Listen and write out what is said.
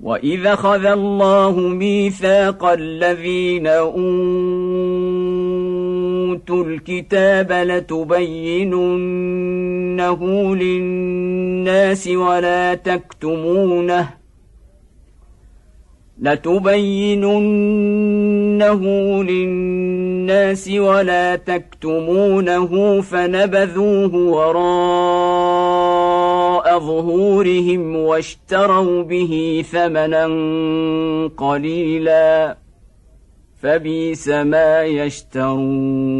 وإذا أخذ الله ميثاق الذين أوتوا الكتاب لتبيننه للناس ولا تكتمونه فنبذوه وراء ظهورهم واشتروا به ثمنا قليلا فبئس ما يشترون.